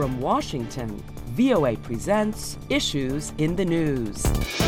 From Washington, VOA presents Issues in the News.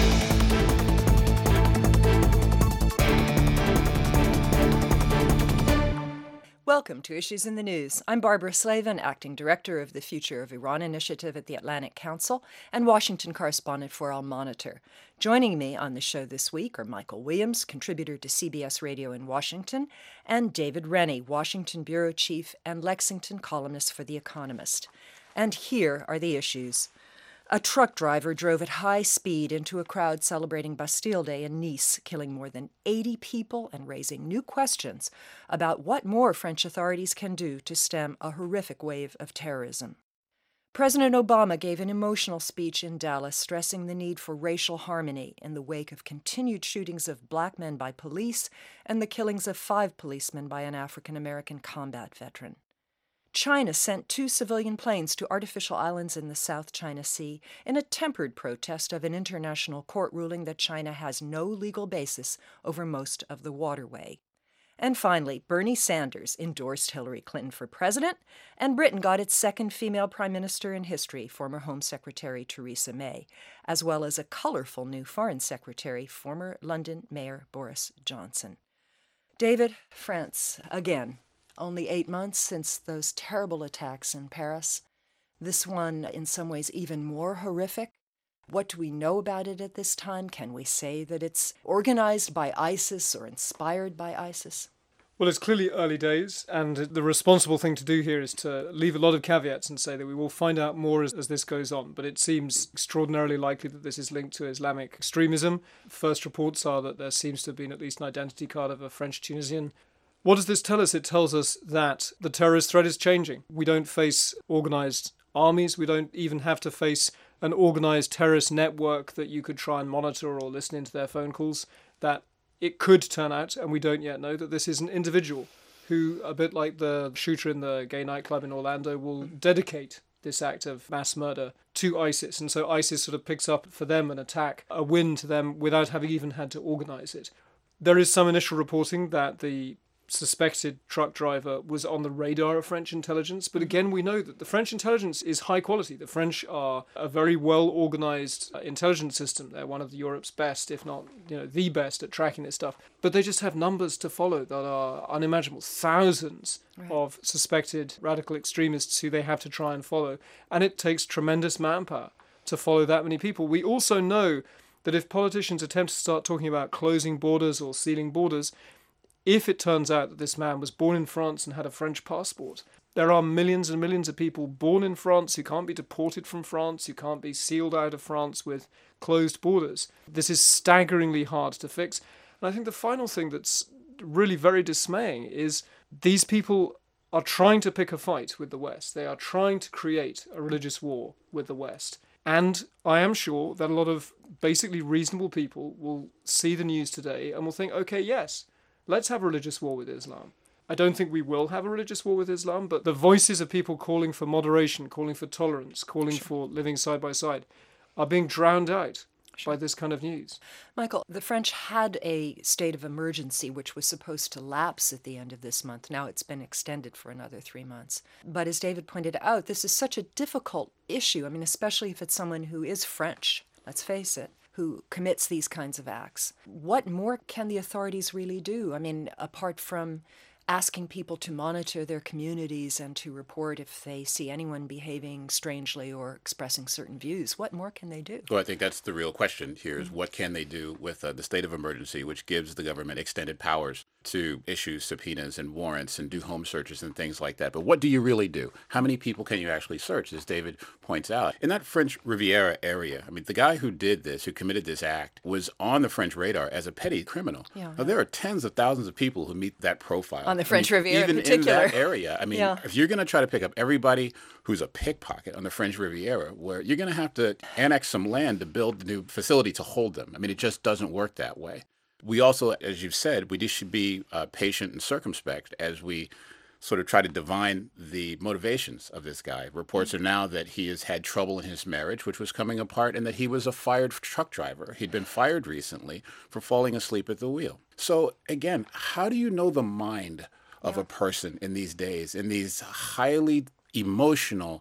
Welcome to Issues in the News. I'm Barbara Slavin, Acting Director of the Future of Iran Initiative at the Atlantic Council and Washington correspondent for Al Monitor. Joining me on the show this week are Michael Williams, contributor to CBS Radio in Washington, and David Rennie, Washington Bureau Chief and Lexington columnist for The Economist. And here are the issues. A truck driver drove at high speed into a crowd celebrating Bastille Day in Nice, killing more than 80 people and raising new questions about what more French authorities can do to stem a horrific wave of terrorism. President Obama gave an emotional speech in Dallas stressing the need for racial harmony in the wake of continued shootings of black men by police and the killings of 5 policemen by an African-American combat veteran. China sent 2 civilian planes to artificial islands in the South China Sea in a tempered protest of an international court ruling that China has no legal basis over most of the waterway. And finally, Bernie Sanders endorsed Hillary Clinton for president, and Britain got its second female prime minister in history, former Home Secretary Theresa May, as well as a colorful new foreign secretary, former London Mayor Boris Johnson. David, France, again. Only 8 months since those terrible attacks in Paris. This one, in some ways, even more horrific. What do we know about it at this time? Can we say that it's organized by ISIS or inspired by ISIS? Well, it's clearly early days, and the responsible thing to do here is to leave a lot of caveats and say that we will find out more as this goes on. But it seems extraordinarily likely that this is linked to Islamic extremism. First reports are that there seems to have been at least an identity card of a French Tunisian. What does this tell us? It tells us that the terrorist threat is changing. We don't face organized armies. We don't even have to face an organized terrorist network that you could try and monitor or listen into their phone calls. That it could turn out, and we don't yet know, that this is an individual who, a bit like the shooter in the gay nightclub in Orlando, will dedicate this act of mass murder to ISIS. And so ISIS sort of picks up for them an attack, a win to them without having even had to organize it. There is some initial reporting that the suspected truck driver was on the radar of French intelligence. But again, we know that the French intelligence is high quality. The French are a very well-organized intelligence system. They're one of Europe's best, if not, the best at tracking this stuff. But they just have numbers to follow that are unimaginable. Thousands of suspected radical extremists who they have to try and follow. And it takes tremendous manpower to follow that many people. We also know that if politicians attempt to start talking about closing borders or sealing borders, if it turns out that this man was born in France and had a French passport, there are millions and millions of people born in France who can't be deported from France, who can't be sealed out of France with closed borders. This is staggeringly hard to fix. And I think the final thing that's really very dismaying is these people are trying to pick a fight with the West. They are trying to create a religious war with the West. And I am sure that a lot of basically reasonable people will see the news today and will think, okay, yes, let's have a religious war with Islam. I don't think we will have a religious war with Islam, but the voices of people calling for moderation, calling for tolerance, calling for living side by side are being drowned out by this kind of news. Michael, the French had a state of emergency which was supposed to lapse at the end of this month. Now it's been extended for another 3 months. But as David pointed out, this is such a difficult issue. I mean, especially if it's someone who is French, let's face it, who commits these kinds of acts. What more can the authorities really do? I mean, apart from asking people to monitor their communities and to report if they see anyone behaving strangely or expressing certain views, what more can they do? Well, I think that's the real question here is what can they do with the state of emergency, which gives the government extended powers to issue subpoenas and warrants and do home searches and things like that. But what do you really do? How many people can you actually search, as David points out? In that French Riviera area, I mean, the guy who did this, who committed this act, was on the French radar as a petty criminal. Yeah. Now, there are tens of thousands of people who meet that profile. On the French Riviera even in particular. In that area. I mean, if you're going to try to pick up everybody who's a pickpocket on the French Riviera, where you're going to have to annex some land to build the new facility to hold them. I mean, it just doesn't work that way. We also, as you've said, we just should be patient and circumspect as we sort of try to divine the motivations of this guy. Reports are now that he has had trouble in his marriage, which was coming apart, and that he was a fired truck driver. He'd been fired recently for falling asleep at the wheel. So again, how do you know the mind of a person in these days, in these highly emotional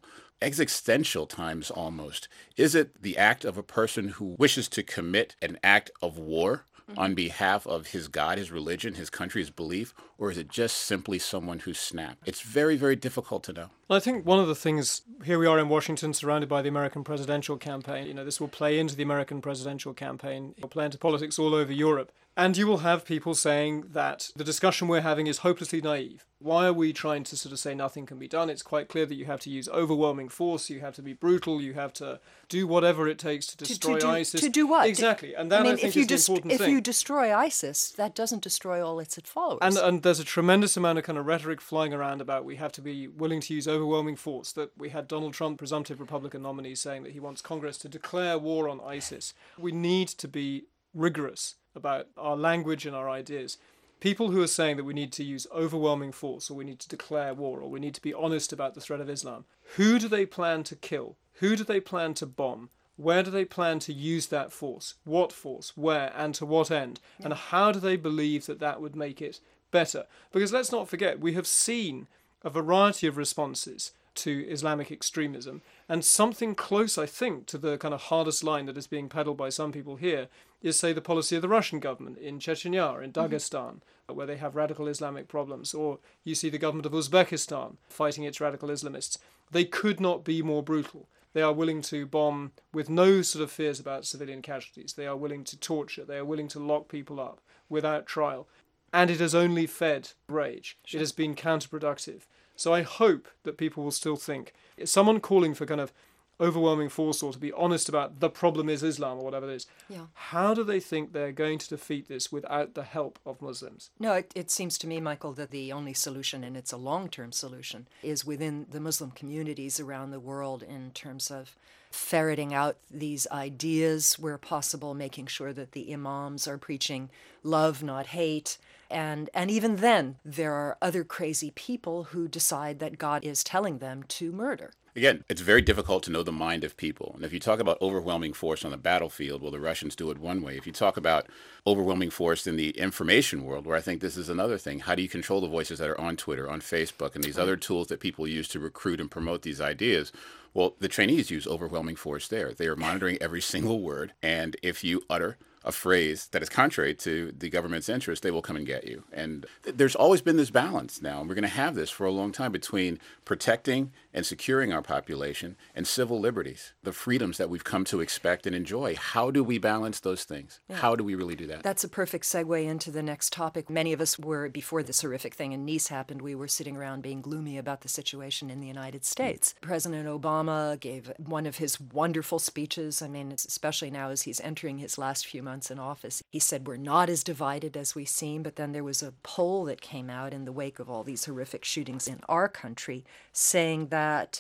existential times almost. Is it the act of a person who wishes to commit an act of war on behalf of his God, his religion, his country, his belief, or is it just simply someone who's snapped? It's very, very difficult to know. Well, I think one of the things, here we are in Washington surrounded by the American presidential campaign. This will play into the American presidential campaign. It will play into politics all over Europe. And you will have people saying that the discussion we're having is hopelessly naive. Why are we trying to sort of say nothing can be done? It's quite clear that you have to use overwhelming force, you have to be brutal, you have to do whatever it takes to destroy ISIS. To do what? Exactly. And that, I think, is the important thing. If you destroy ISIS, that doesn't destroy all its followers. And there's a tremendous amount of kind of rhetoric flying around about we have to be willing to use overwhelming force, that we had Donald Trump, presumptive Republican nominee, saying that he wants Congress to declare war on ISIS. We need to be rigorous about our language and our ideas. People who are saying that we need to use overwhelming force, or we need to declare war, or we need to be honest about the threat of Islam, who do they plan to kill? Who do they plan to bomb? Where do they plan to use that force? What force? Where? And to what end? Yeah. And how do they believe that that would make it better? Because let's not forget, we have seen a variety of responses to Islamic extremism, and something close, I think, to the kind of hardest line that is being peddled by some people here is, say, the policy of the Russian government in Chechnya, in Dagestan, where they have radical Islamic problems, or you see the government of Uzbekistan fighting its radical Islamists. They could not be more brutal. They are willing to bomb with no sort of fears about civilian casualties. They are willing to torture. They are willing to lock people up without trial. And it has only fed rage. Sure. It has been counterproductive. So I hope that people will still think, someone calling for kind of overwhelming force or to be honest about the problem is Islam or whatever it is, how do they think they're going to defeat this without the help of Muslims? No, it seems to me, Michael, that the only solution, and it's a long-term solution, is within the Muslim communities around the world in terms of ferreting out these ideas where possible, making sure that the imams are preaching love, not hate. And even then, there are other crazy people who decide that God is telling them to murder. Again, it's very difficult to know the mind of people. And if you talk about overwhelming force on the battlefield, well, the Russians do it one way. If you talk about overwhelming force in the information world, where I think this is another thing, how do you control the voices that are on Twitter, on Facebook, and these other tools that people use to recruit and promote these ideas? Well, the Chinese use overwhelming force there. They are monitoring every single word. And if you utter a phrase that is contrary to the government's interest, they will come and get you. And there's always been this balance now, and we're going to have this for a long time, between protecting and securing our population and civil liberties, the freedoms that we've come to expect and enjoy. How do we balance those things? Yeah. How do we really do that? That's a perfect segue into the next topic. Many of us were, before this horrific thing in Nice happened, we were sitting around being gloomy about the situation in the United States. President Obama gave one of his wonderful speeches. I mean, especially now as he's entering his last few months in office. He said, we're not as divided as we seem, but then there was a poll that came out in the wake of all these horrific shootings in our country saying that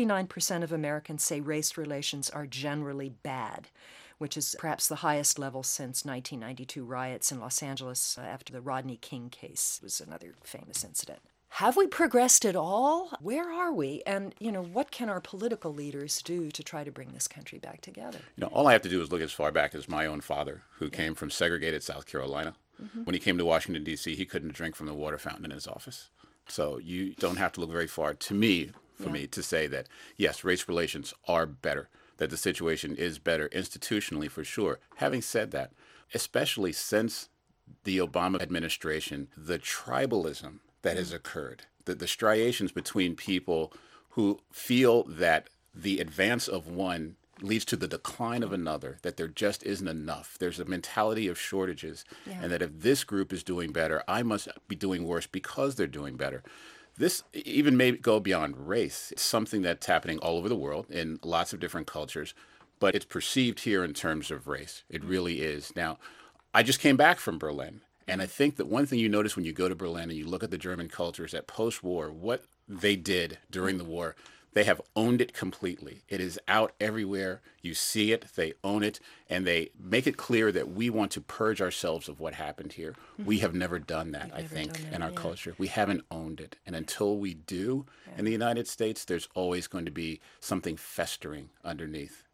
69% of Americans say race relations are generally bad, which is perhaps the highest level since 1992 riots in Los Angeles after the Rodney King case. It was another famous incident. Have we progressed at all? Where are we? And, what can our political leaders do to try to bring this country back together? All I have to do is look as far back as my own father, who came from segregated South Carolina. Mm-hmm. When he came to Washington, D.C., he couldn't drink from the water fountain in his office. So you don't have to look very far for me to say that, yes, race relations are better, that the situation is better institutionally for sure. Having said that, especially since the Obama administration, the tribalism that has occurred, the striations between people who feel that the advance of one leads to the decline of another, that there just isn't enough. There's a mentality of shortages, and that if this group is doing better, I must be doing worse because they're doing better. This even may go beyond race. It's something that's happening all over the world in lots of different cultures, but it's perceived here in terms of race. It really is. Now, I just came back from Berlin. And I think that one thing you notice when you go to Berlin and you look at the German culture is that post-war, what they did during the war, they have owned it completely. It is out everywhere. You see it, they own it, and they make it clear that we want to purge ourselves of what happened here. Mm-hmm. We have never done that, I think, in our culture. We haven't owned it. And until we do in the United States, there's always going to be something festering underneath.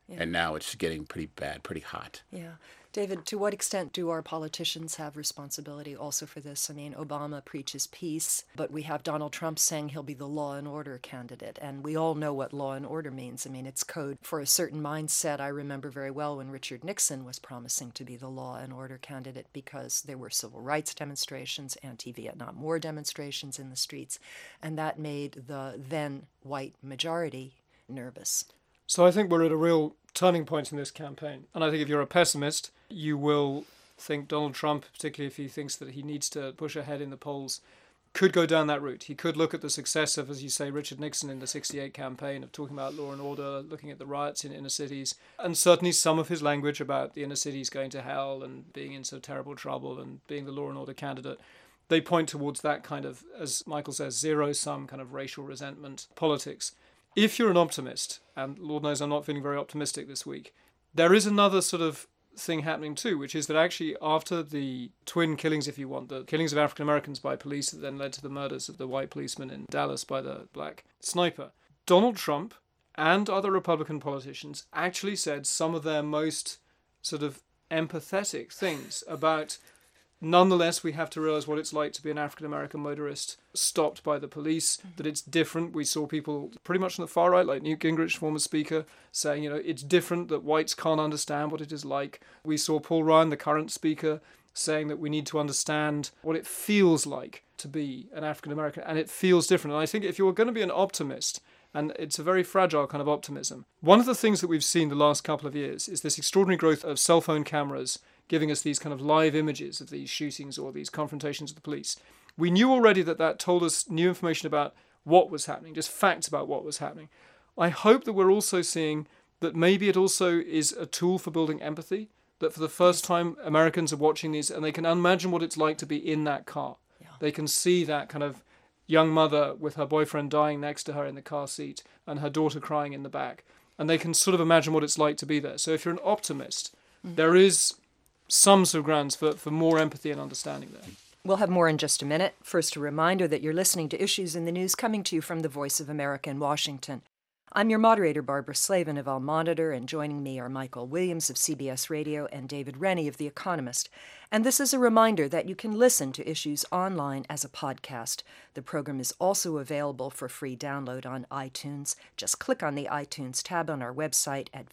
Yeah. And now it's getting pretty bad, pretty hot. Yeah. David, to what extent do our politicians have responsibility also for this? I mean, Obama preaches peace, but we have Donald Trump saying he'll be the law and order candidate. And we all know what law and order means. I mean, it's code for a certain mindset. I remember very well when Richard Nixon was promising to be the law and order candidate because there were civil rights demonstrations, anti-Vietnam War demonstrations in the streets, and that made the then white majority nervous. So I think we're at a real turning point in this campaign. And I think if you're a pessimist, you will think Donald Trump, particularly if he thinks that he needs to push ahead in the polls, could go down that route. He could look at the success of, as you say, Richard Nixon in the 68 campaign of talking about law and order, looking at the riots in inner cities, and certainly some of his language about the inner cities going to hell and being in so terrible trouble and being the law and order candidate. They point towards that kind of, as Michael says, zero-sum kind of racial resentment politics. If you're an optimist, and Lord knows I'm not feeling very optimistic this week, there is another sort of thing happening too, which is that actually after the twin killings, if you want, the killings of African Americans by police that then led to the murders of the white policeman in Dallas by the black sniper, Donald Trump and other Republican politicians actually said some of their most sort of empathetic things about, nonetheless, we have to realize what it's like to be an African-American motorist stopped by the police, that it's different. We saw people pretty much on the far right, like Newt Gingrich, former speaker, saying, it's different, that whites can't understand what it is like. We saw Paul Ryan, the current speaker, saying that we need to understand what it feels like to be an African-American, and it feels different. And I think if you're going to be an optimist, and it's a very fragile kind of optimism, one of the things that we've seen the last couple of years is this extraordinary growth of cell phone cameras giving us these kind of live images of these shootings or these confrontations with the police. We knew already that told us new information about what was happening, just facts about what was happening. I hope that we're also seeing that maybe it also is a tool for building empathy, that for the first time Americans are watching these and they can imagine what it's like to be in that car. Yeah. They can see that kind of young mother with her boyfriend dying next to her in the car seat and her daughter crying in the back. And they can sort of imagine what it's like to be there. So if you're an optimist, there is some sort of grounds for more empathy and understanding there. We'll have more in just a minute. First, a reminder that you're listening to Issues in the News coming to you from the Voice of America in Washington. I'm your moderator, Barbara Slavin of Al Monitor, and joining me are Michael Williams of CBS Radio and David Rennie of The Economist. And this is a reminder that you can listen to Issues online as a podcast. The program is also available for free download on iTunes. Just click on the iTunes tab on our website at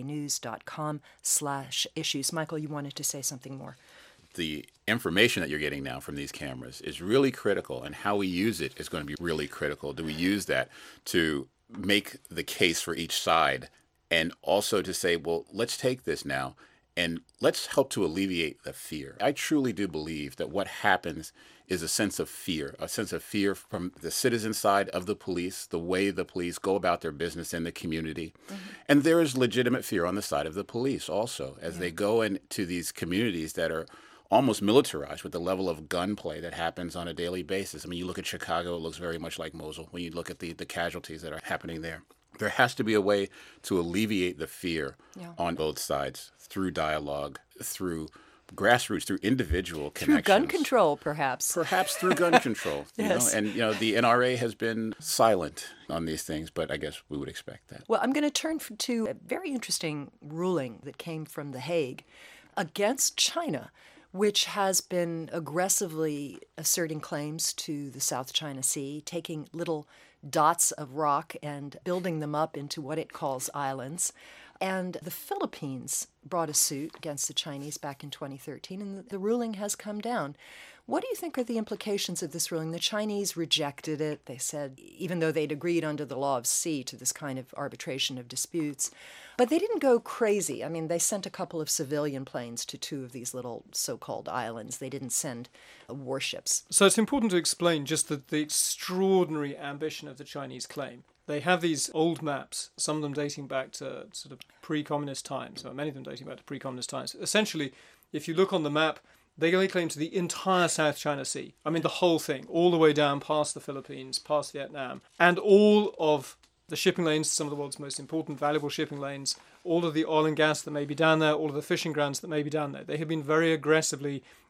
voanews.com/issues. Michael, you wanted to say something more. The information that you're getting now from these cameras is really critical, and how we use it is going to be really critical. Do we use that to make the case for each side, and also to say, well, let's take this now and let's help to alleviate the fear. I truly do believe that what happens is a sense of fear from the citizen side of the police, the way the police go about their business in the community. Mm-hmm. And there is legitimate fear on the side of the police also, as they go into these communities that are almost militarized with the level of gunplay that happens on a daily basis. I mean, you look at Chicago, it looks very much like Mosul. When you look at the casualties that are happening there, there has to be a way to alleviate the fear on both sides through dialogue, through grassroots, through individual connections. Through gun control, perhaps. Perhaps through gun control. Yes. And the NRA has been silent on these things, but I guess we would expect that. Well, I'm going to turn to a very interesting ruling that came from The Hague against China, which has been aggressively asserting claims to the South China Sea, taking little dots of rock and building them up into what it calls islands. And the Philippines brought a suit against the Chinese back in 2013, and the ruling has come down. What do you think are the implications of this ruling? The Chinese rejected it. They said, even though they'd agreed under the law of sea to this kind of arbitration of disputes, but they didn't go crazy. I mean, they sent a couple of civilian planes to two of these little so-called islands. They didn't send warships. So it's important to explain just the extraordinary ambition of the Chinese claim. They have these old maps, some of them dating back to sort of pre-communist times, or many of them dating back to pre-communist times. Essentially, if you look on the map, they only claim to the entire South China Sea. I mean, the whole thing, all the way down past the Philippines, past Vietnam, and all of the shipping lanes, some of the world's most important, valuable shipping lanes, all of the oil and gas that may be down there, all of the fishing grounds that may be down there. They have been very aggressively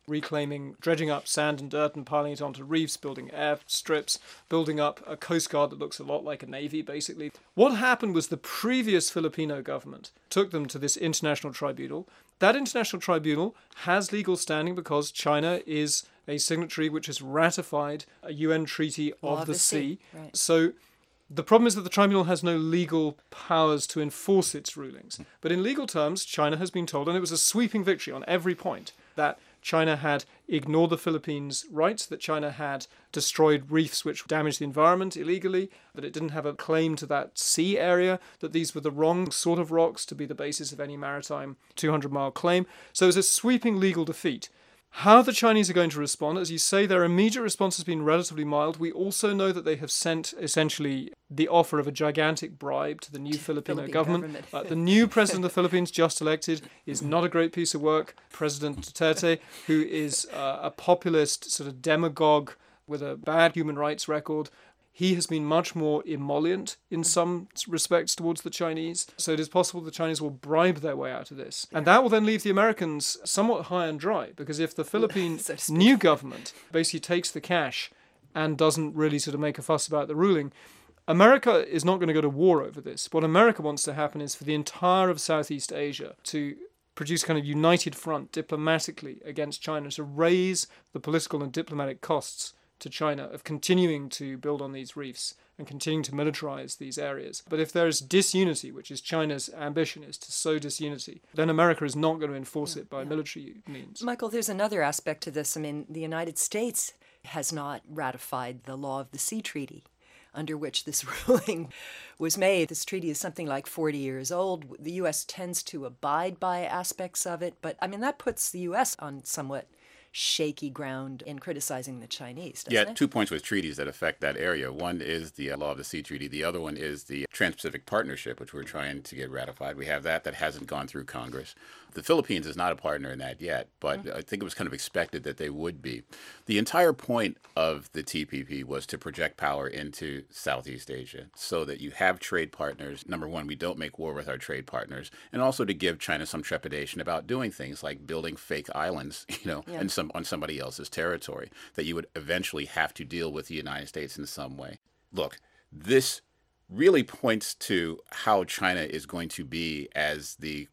reclaiming, dredging up sand and dirt and piling it onto reefs, building airstrips, building up a coast guard that looks a lot like a navy, basically. What happened was the previous Filipino government took them to this international tribunal. That international tribunal has legal standing because China is a signatory which has ratified a UN treaty of the sea. Right. So the problem is that the tribunal has no legal powers to enforce its rulings. But in legal terms, China has been told, and it was a sweeping victory on every point, that China had ignored the Philippines' rights, that China had destroyed reefs which damaged the environment illegally, that it didn't have a claim to that sea area, that these were the wrong sort of rocks to be the basis of any maritime 200-mile claim. So it was a sweeping legal defeat. How the Chinese are going to respond, as you say, their immediate response has been relatively mild. We also know that they have sent essentially the offer of a gigantic bribe to the new Filipino government. The new president of the Philippines, just elected, is not a great piece of work. President Duterte, who is a populist sort of demagogue with a bad human rights record, he has been much more emollient in some respects towards the Chinese. So it is possible the Chinese will bribe their way out of this. And that will then leave the Americans somewhat high and dry, because if the Philippines new government basically takes the cash and doesn't really sort of make a fuss about the ruling, America is not going to go to war over this. What America wants to happen is for the entire of Southeast Asia to produce a kind of united front diplomatically against China, to raise the political and diplomatic costs to China of continuing to build on these reefs and continuing to militarize these areas. But if there is disunity, which is China's ambition, is to sow disunity, then America is not going to enforce it by military means. Michael, there's another aspect to this. I mean, the United States has not ratified the Law of the Sea Treaty, under which this ruling was made. This treaty is something like 40 years old. The U.S. tends to abide by aspects of it, but I mean, that puts the U.S. on somewhat shaky ground in criticizing the Chinese, doesn't it? 2 points with treaties that affect that area. One is the Law of the Sea Treaty. The other one is the Trans-Pacific Partnership, which we're trying to get ratified. We have that hasn't gone through Congress. The Philippines is not a partner in that yet, but I think it was kind of expected that they would be. The entire point of the TPP was to project power into Southeast Asia so that you have trade partners. Number one, we don't make war with our trade partners, and also to give China some trepidation about doing things like building fake islands, and on somebody else's territory that you would eventually have to deal with the United States in some way. Look, this really points to how China is going to be as the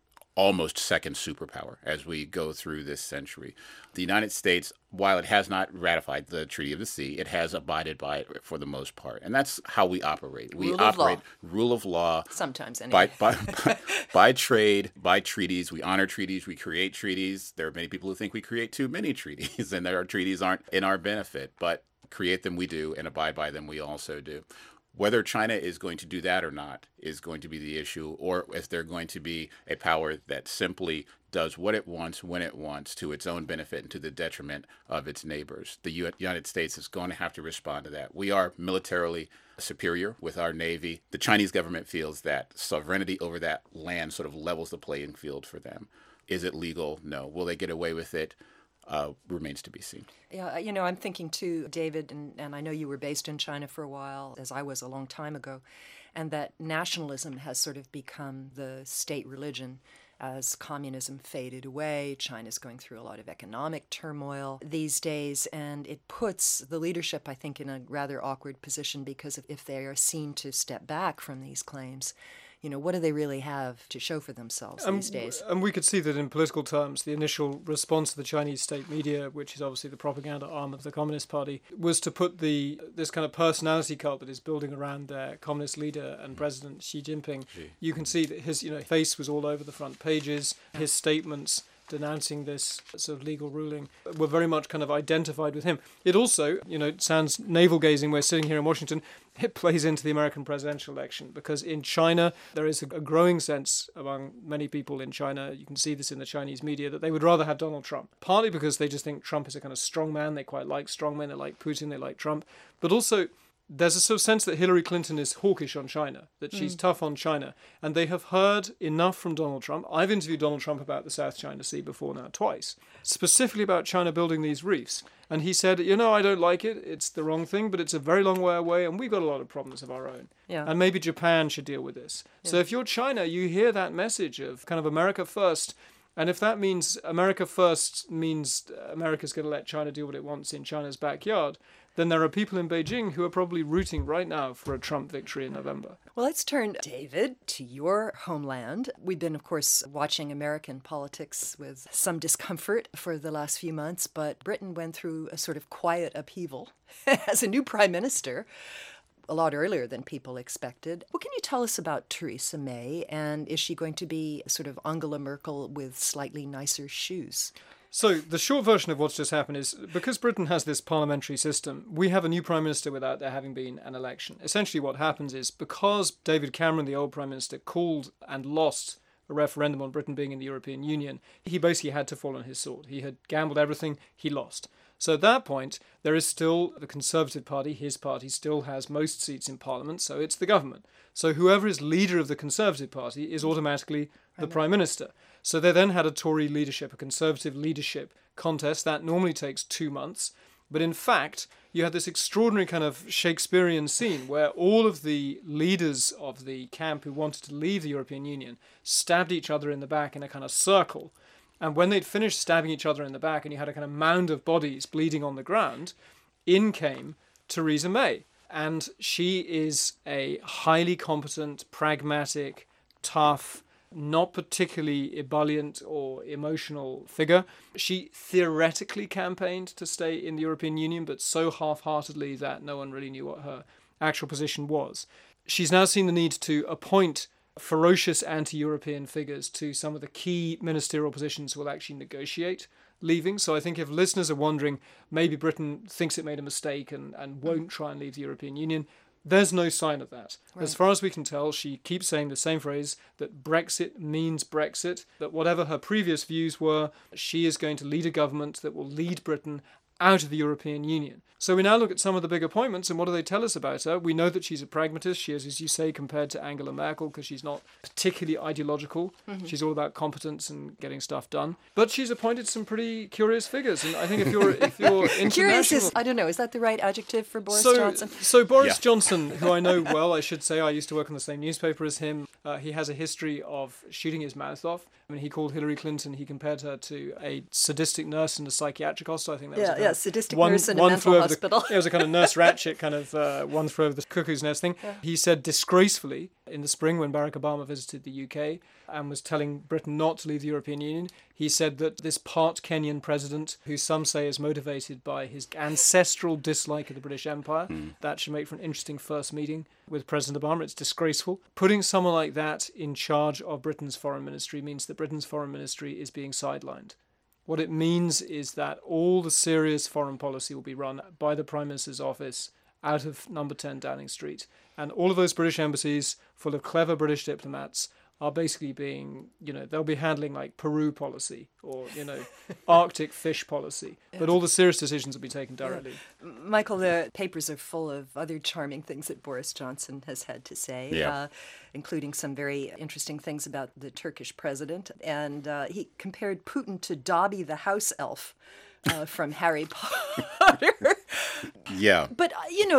almost second superpower as we go through this century. The United States, while it has not ratified the Treaty of the Sea, it has abided by it for the most part. And that's how we operate. We operate rule of law. Sometimes, anyway. By trade, by treaties. We honor treaties. We create treaties. There are many people who think we create too many treaties, and our treaties aren't in our benefit. But create them we do, and abide by them we also do. Whether China is going to do that or not is going to be the issue, or if they're going to be a power that simply does what it wants, when it wants, to its own benefit and to the detriment of its neighbors. The United States is going to have to respond to that. We are militarily superior with our Navy. The Chinese government feels that sovereignty over that land sort of levels the playing field for them. Is it legal? No. Will they get away with it? Remains to be seen. Yeah, I'm thinking too, David, and I know you were based in China for a while, as I was a long time ago, and that nationalism has sort of become the state religion as communism faded away. China's going through a lot of economic turmoil these days, and it puts the leadership, I think, in a rather awkward position, because if they are seen to step back from these claims, what do they really have to show for themselves these days? And we could see that in political terms, the initial response to the Chinese state media, which is obviously the propaganda arm of the Communist Party, was to put this kind of personality cult that is building around their communist leader and President Xi Jinping. You can see that his face was all over the front pages. His statements denouncing this sort of legal ruling were very much kind of identified with him. It also, it sounds navel-gazing, we're sitting here in Washington, it plays into the American presidential election, because in China there is a growing sense among many people in China, you can see this in the Chinese media, that they would rather have Donald Trump. Partly because they just think Trump is a kind of strong man, they quite like strong men, they like Putin, they like Trump, but also there's a sort of sense that Hillary Clinton is hawkish on China, that she's tough on China. And they have heard enough from Donald Trump. I've interviewed Donald Trump about the South China Sea before now, twice, specifically about China building these reefs. And he said, I don't like it. It's the wrong thing, but it's a very long way away, and we've got a lot of problems of our own. Yeah. And maybe Japan should deal with this. Yeah. So if you're China, you hear that message of kind of America first, And if that means America first means America's going to let China do what it wants in China's backyard, then there are people in Beijing who are probably rooting right now for a Trump victory in November. Well, let's turn, David, to your homeland. We've been, of course, watching American politics with some discomfort for the last few months, but Britain went through a sort of quiet upheaval as a new prime minister a lot earlier than people expected. What can you tell us about Theresa May, and is she going to be sort of Angela Merkel with slightly nicer shoes? So the short version of what's just happened is, because Britain has this parliamentary system, we have a new prime minister without there having been an election. Essentially what happens is, because David Cameron, the old prime minister, called and lost a referendum on Britain being in the European Union, he basically had to fall on his sword. He had gambled everything, he lost. So at that point, there is still the Conservative Party, his party, still has most seats in Parliament, so it's the government. So whoever is leader of the Conservative Party is automatically the Prime Minister. So they then had a Tory leadership, a Conservative leadership contest. That normally takes 2 months. But in fact, you had this extraordinary kind of Shakespearean scene where all of the leaders of the camp who wanted to leave the European Union stabbed each other in the back in a kind of circle. And when they'd finished stabbing each other in the back and you had a kind of mound of bodies bleeding on the ground, in came Theresa May. And she is a highly competent, pragmatic, tough, not particularly ebullient or emotional figure. She theoretically campaigned to stay in the European Union, but so half-heartedly that no one really knew what her actual position was. She's now seen the need to appoint ferocious anti-European figures to some of the key ministerial positions who will actually negotiate leaving. So I think if listeners are wondering, maybe Britain thinks it made a mistake and won't try and leave the European Union, there's no sign of that. Right. As far as we can tell, she keeps saying the same phrase, that Brexit means Brexit, that whatever her previous views were, she is going to lead a government that will lead Britain out of the European Union. So we now look at some of the big appointments, and what do they tell us about her? We know that she's a pragmatist. She is, as you say, compared to Angela Merkel, because she's not particularly ideological. Mm-hmm. She's all about competence and getting stuff done. But she's appointed some pretty curious figures, and I think if you're international... Curious is, I don't know, is that the right adjective for Boris Johnson? So Boris Johnson, who I know well, I should say, I used to work on the same newspaper as him. He has a history of shooting his mouth off. I mean, he called Hillary Clinton, he compared her to a sadistic nurse in a psychiatric hospital. I think that was sadistic nurse in a mental hospital. It was a kind of Nurse Ratched kind of one throw of the cuckoo's nest thing. Yeah. He said disgracefully in the spring when Barack Obama visited the UK and was telling Britain not to leave the European Union, he said that this part Kenyan president, who some say is motivated by his ancestral dislike of the British Empire, that should make for an interesting first meeting with President Obama. It's disgraceful. Putting someone like that in charge of Britain's foreign ministry means that Britain's foreign ministry is being sidelined. What it means is that all the serious foreign policy will be run by the Prime Minister's office out of number 10 Downing Street. And all of those British embassies full of clever British diplomats are basically being, they'll be handling like Peru policy or, Arctic fish policy. But all the serious decisions will be taken directly. Yeah. Michael, the papers are full of other charming things that Boris Johnson has had to say, including some very interesting things about the Turkish president. And he compared Putin to Dobby the house elf from Harry Potter. Yeah. But,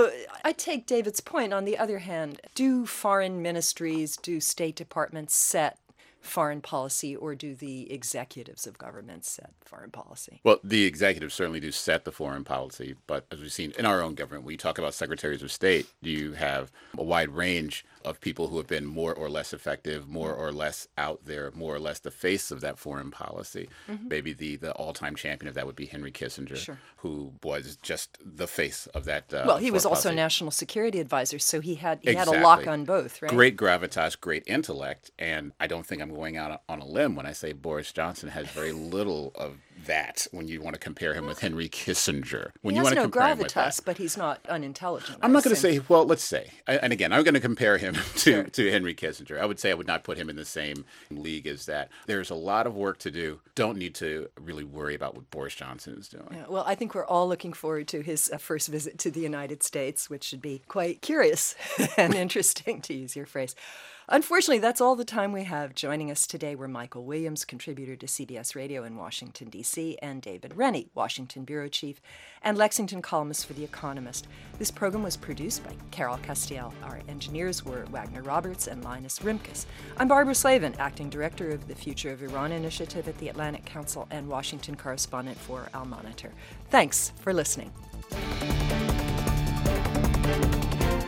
I take David's point. On the other hand, do foreign ministries, do State Departments set foreign policy, or do the executives of governments set foreign policy? Well, the executives certainly do set the foreign policy, but as we've seen in our own government, when you talk about secretaries of state, you have a wide range of people who have been more or less effective, more or less out there, more or less the face of that foreign policy. Mm-hmm. Maybe the all-time champion of that would be Henry Kissinger, who was just the face of that well, he was also National Security Advisor, so he had a lock on both, right? Great gravitas, great intellect, and I don't think I'm going out on a limb when I say Boris Johnson has very little of that when you want to compare him with Henry Kissinger. When he you has want to no compare him gravitas, with that. but he's not unintelligent. I'm not going to say, well, let's say, and again, I'm going to compare him to Henry Kissinger. I would say I would not put him in the same league as that. There's a lot of work to do. Don't need to really worry about what Boris Johnson is doing. Yeah, well, I think we're all looking forward to his first visit to the United States, which should be quite curious and interesting, to use your phrase. Unfortunately, that's all the time we have. Joining us today were Michael Williams, contributor to CBS Radio in Washington, D.C. D.C., and David Rennie, Washington bureau chief and Lexington columnist for The Economist. This program was produced by Carol Castiel. Our engineers were Wagner Roberts and Linus Rimkus. I'm Barbara Slavin, acting director of the Future of Iran Initiative at the Atlantic Council and Washington correspondent for Al Monitor. Thanks for listening.